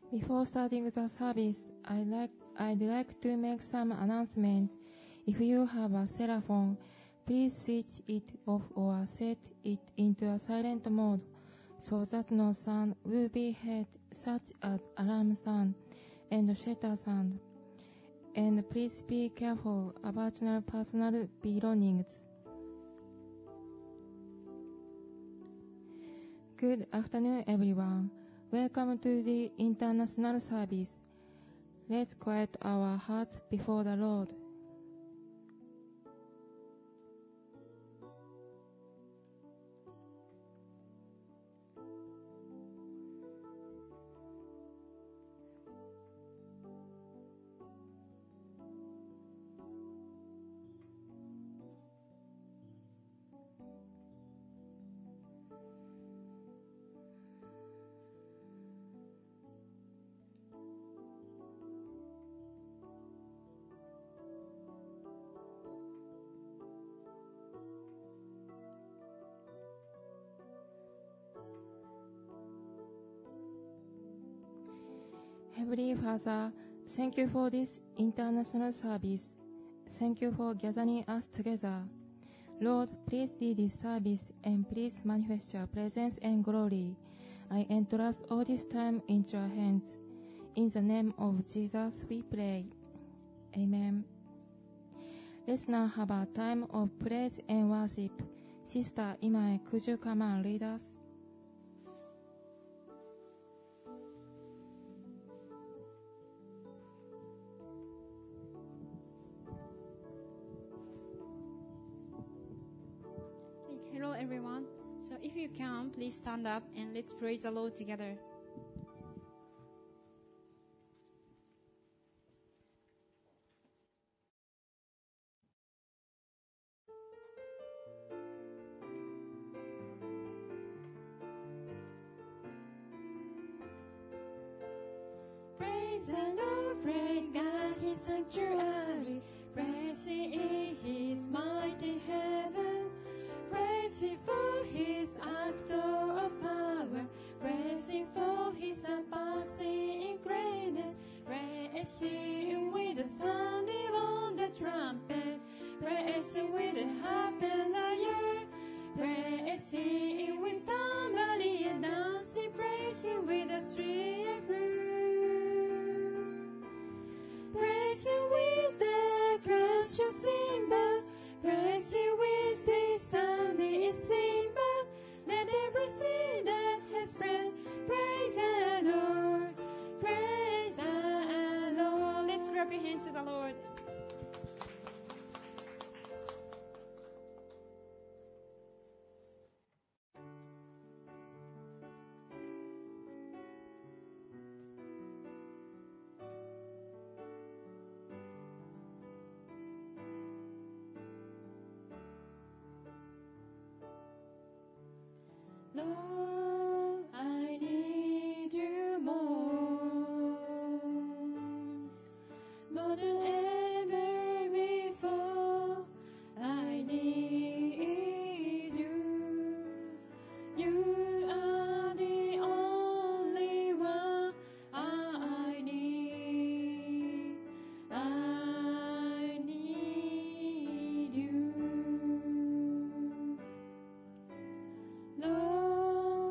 Before starting the service, I'd like to make some announcements. If you have a cell phone, please switch it off or set it into a silent mode so that no sound will be heard, such as alarm sound and shutter sound. And please be careful about your personal belongings. Good afternoon, everyone. Welcome to the international service. Let's quiet our hearts before the Lord. Heavenly Father, thank you for this international service. Thank you for gathering us together. Lord, please lead this service and please manifest your presence and glory. I entrust all this time into your hands. In the name of Jesus we pray. Amen. Let's now have a time of praise and worship. Sister Imae, could you come and lead us? Hello everyone. So if you can, please stand up and let's praise the Lord together. Praise the Lord, praise God, His sanctuary. Praise Him in His mighty heavens. Praise Him for His act of power. Praise Him for His surpassing greatness. Praise Him with the sounding on the trumpet. Praise Him with the harp and lyre. Praise Him with tambourine and dancing. Praise Him with the string flute. Praise Him with the precious cymbals. Praise Him with the sounding cymbal. Let everything that has breath praise the Lord. Praise the Lord. Let's grab your hand to the Lord. Lord, I need you more than ever before. I need you. You are the only one I need. I need you. Lord,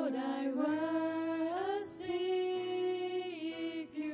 Lord, I worship you.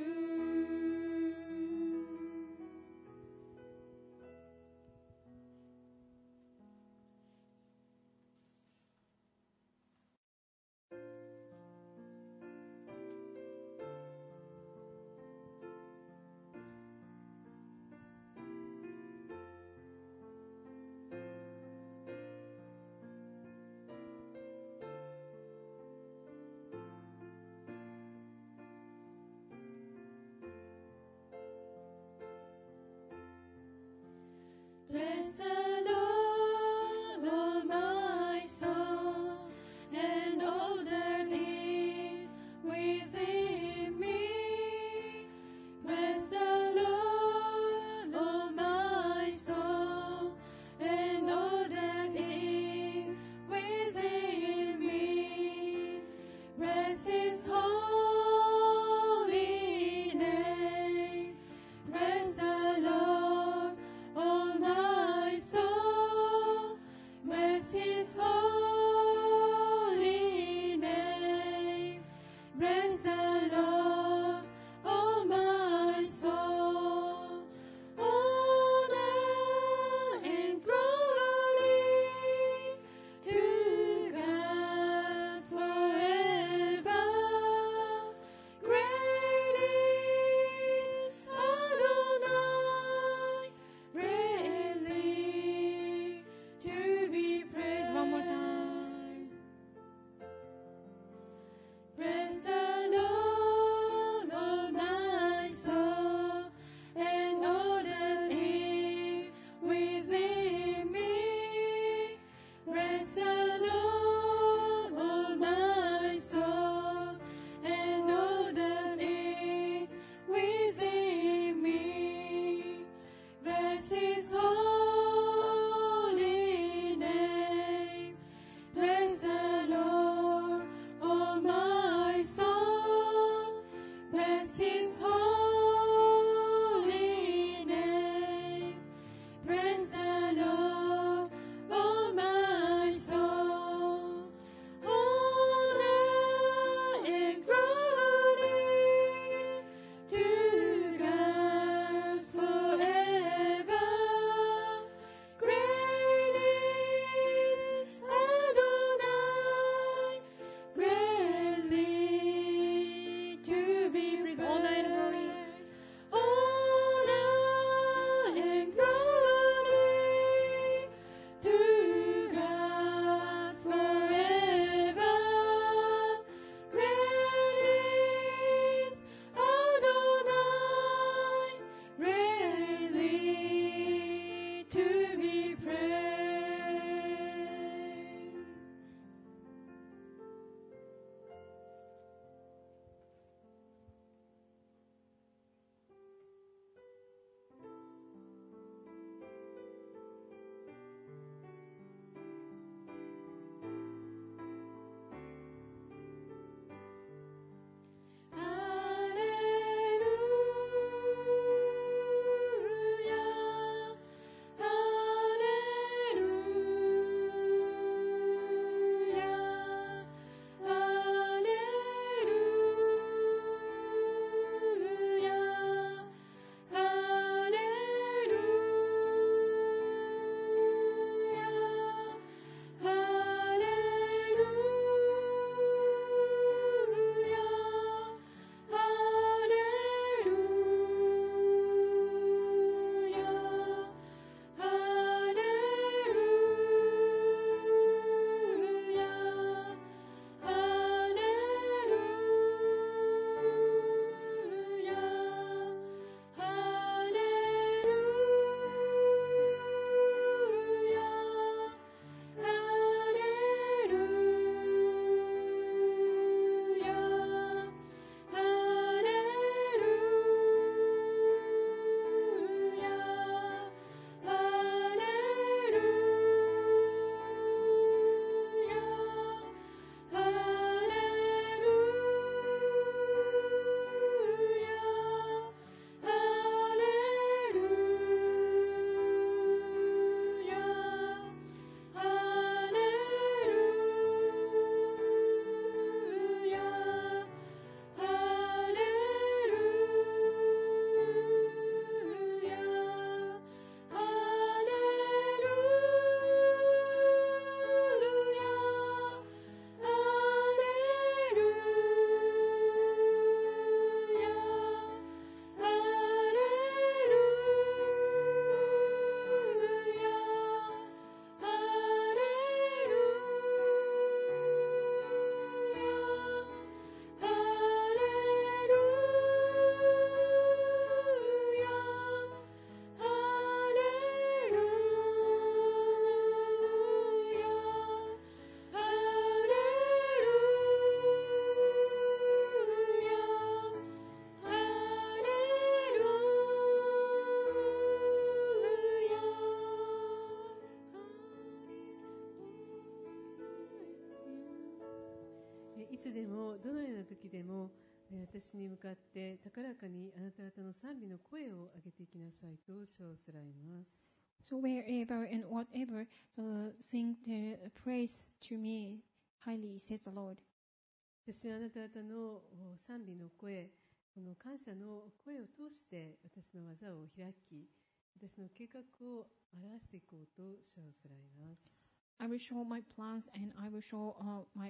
いつでもどのような時でも私に向かって高らかにあなた方の賛美の声を上げていきなさいと称せられます。 So wherever and whatever, so sing the praise to me highly, says the Lord. 私はあなた方の賛美の声、この感謝の声を通して私の技を開き、私の計画を表していこうと称せられます。 I will show my plans and I will show my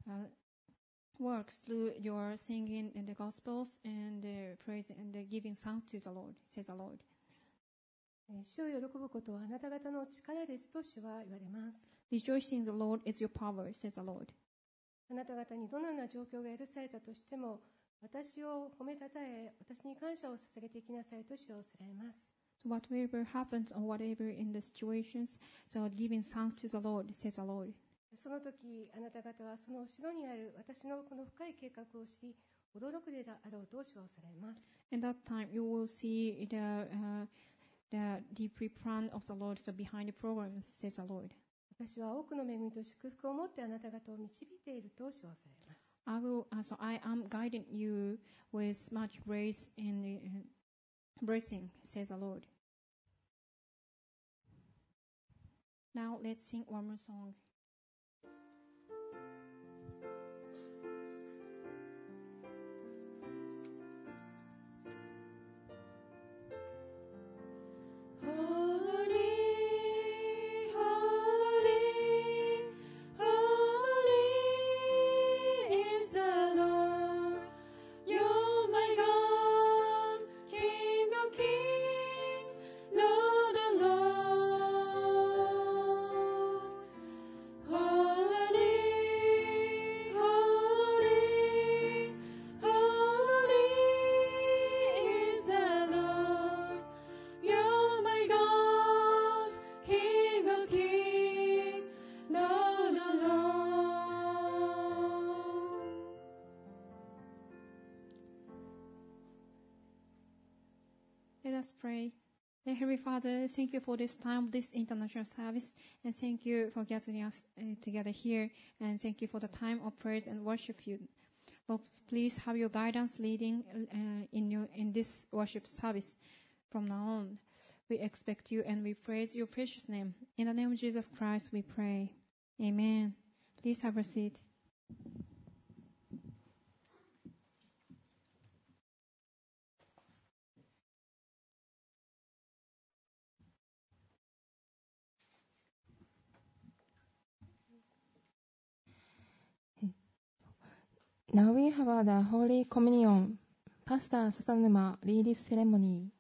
works through your singing in the Gospels and the praise and the giving thanks to the Lord, says the Lord. 主を喜ぶことはあなた方の力ですと主は言われます。 Rejoice in the Lord is your power, says the Lord. あなた方にどのような状況が許されたとしても、私を褒めたたえ、私に感謝を捧げていきなさいと主をされます。 So whatever happens or whatever in the situations, so giving thanks to the Lord, says the Lord. その時、あなた方はその後ろにある私のこの深い計画を知り、驚くであろうと主をされます。 In that time, you will see the deep plan of the Lord, so behind the programs, says the Lord. 私は多くの恵みと祝福を持ってあなた方を導いていると主をされます。 I am guiding you with much grace and blessing, says the Lord. Now let's sing one more song. Let us pray. Dear Heavenly Father, thank you for this time, this international service, and thank you for gathering us together here, and thank you for the time of praise and worship you. Lord, please have your guidance leading in this worship service from now on. We expect you and we praise your precious name. In the name of Jesus Christ, we pray. Amen. Please have a seat. Now we have the Holy Communion. Pastor Sasanuma lead this ceremony.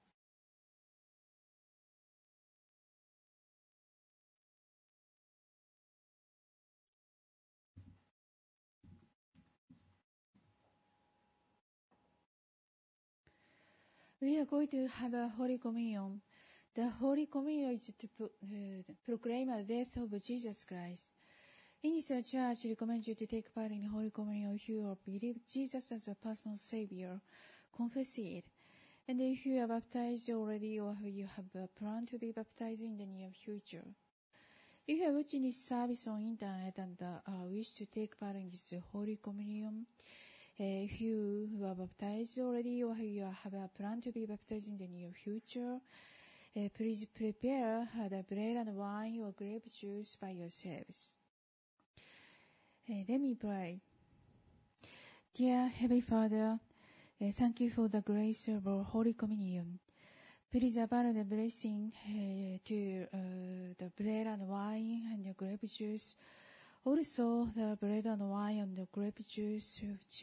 We are going to have a Holy Communion. The Holy Communion is to proclaim the death of Jesus Christ. In this church, we recommend you to take part in Holy Communion if you believe Jesus as a personal Savior, confess it. And if you are baptized already or you have a plan to be baptized in the near future. If you are watching this service on internet and wish to take part in this Holy Communion, if you are baptized already or you have a plan to be baptized in the near future, please prepare the bread and wine or grape juice by yourselves. Let me pray. Dear Heavenly Father, thank you for the grace of our Holy Communion. Please abandon the blessing to the bread and wine and the grape juice. Also, the bread and wine and the grape juice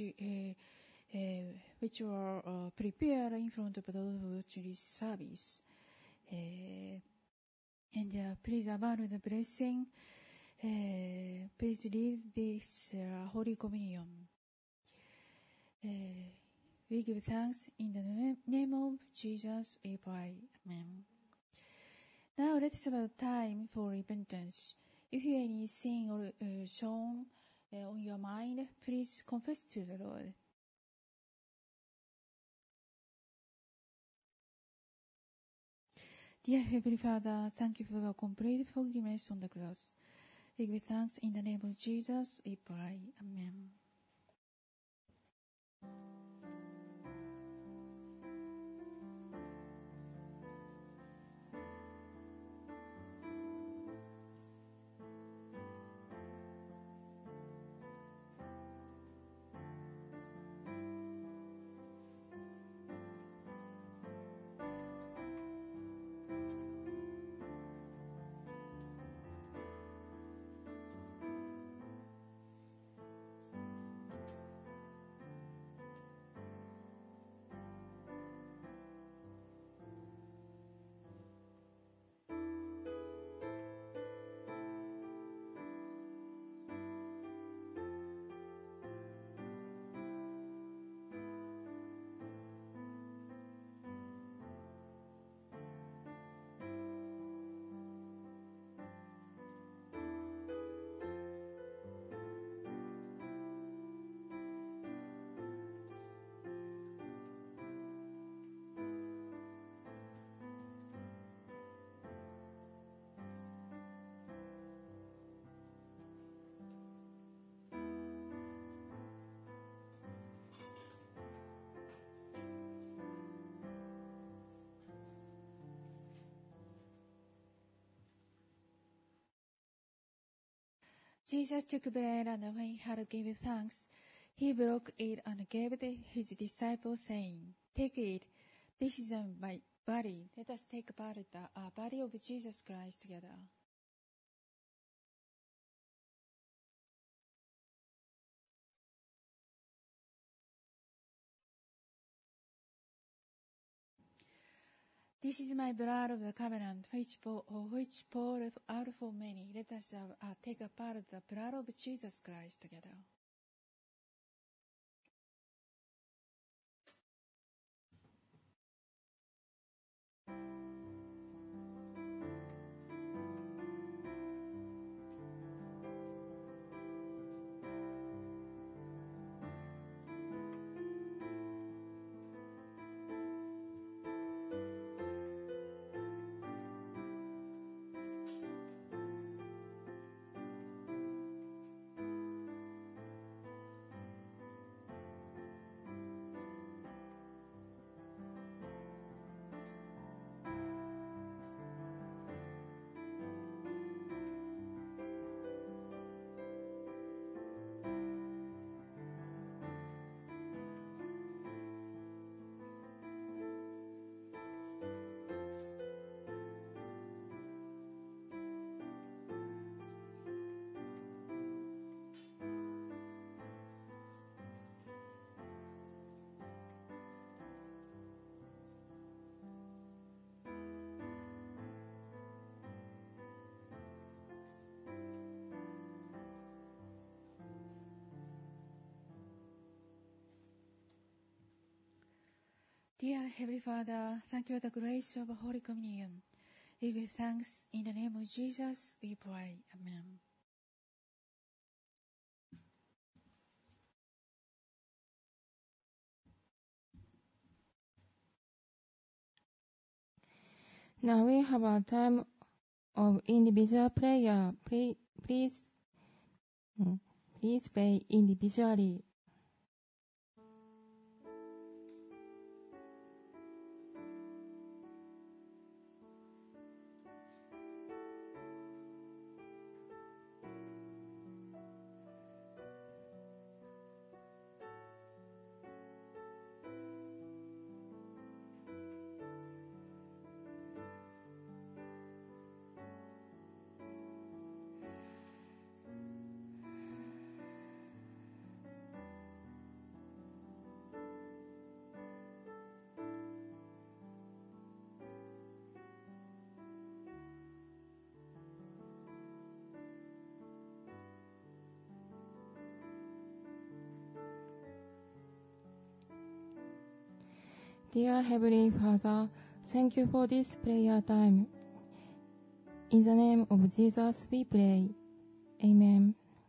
which were prepared in front of those who watch this service. And please abandon the blessing. Please lead this Holy Communion. We give thanks in the name of Jesus, we pray. Amen. Now let us have time for repentance. If you have any sin or shown on your mind, please confess to the Lord. Dear Heavenly Father, thank you for your complete forgiveness on the cross. We give thanks in the name of Jesus, we pray. Amen. Jesus took bread, and when he had given thanks, he broke it and gave it to his disciples, saying, "Take it, this is my body. Let us take part of the body of Jesus Christ together." This is my blood of the covenant, which poured out for many. Let us take a part of the blood of Jesus Christ together. Dear Heavenly Father, thank you for the grace of Holy Communion. We give thanks in the name of Jesus, we pray. Amen. Now we have a time of individual prayer. Please pray individually. Dear Heavenly Father, thank you for this prayer time. In the name of Jesus we pray. Amen.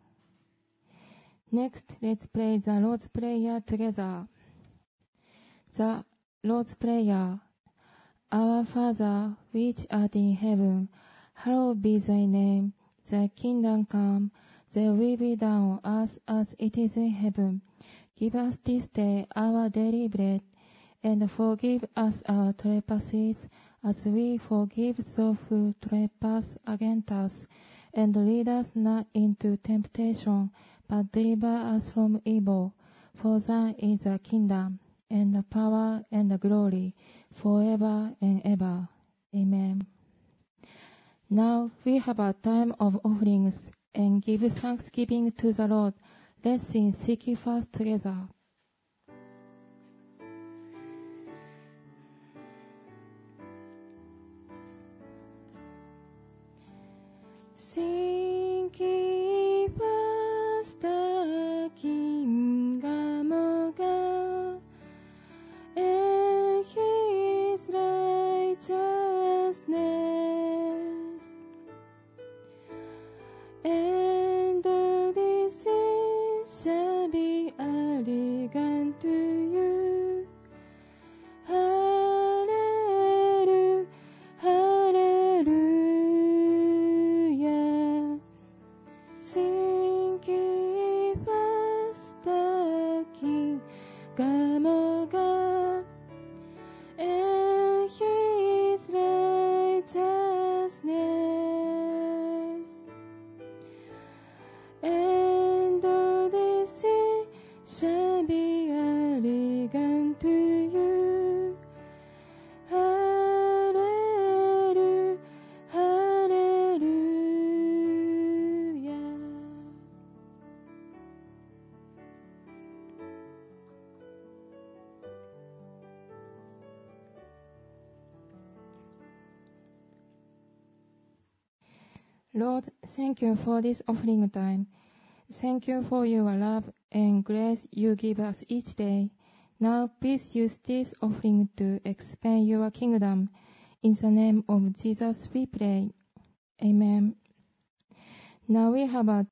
Next, let's pray the Lord's Prayer together. The Lord's Prayer. Our Father, which art in heaven, hallowed be thy name. Thy kingdom come, thy will be done on earth as it is in heaven. Give us this day our daily bread, and forgive us our trespasses, as we forgive those who trespass against us. And lead us not into temptation, but deliver us from evil. For thine is the kingdom, and the power, and the glory, forever and ever. Amen. Now we have a time of offerings, and give thanksgiving to the Lord. Let's sing Seek Ye First together. Seek ye first the kingdom of God, and His righteousness, and all these things shall be added unto you. Hallelujah, hallelujah. Seek ye first the kingdom of God, and His righteousness, and all these things shall be added unto you. Hallelujah, hallelujah. Lord, thank you for this offering time. Thank you for your love and grace you give us each day. Now please use this offering to expand your kingdom. In the name of Jesus we pray. Amen. Now we have a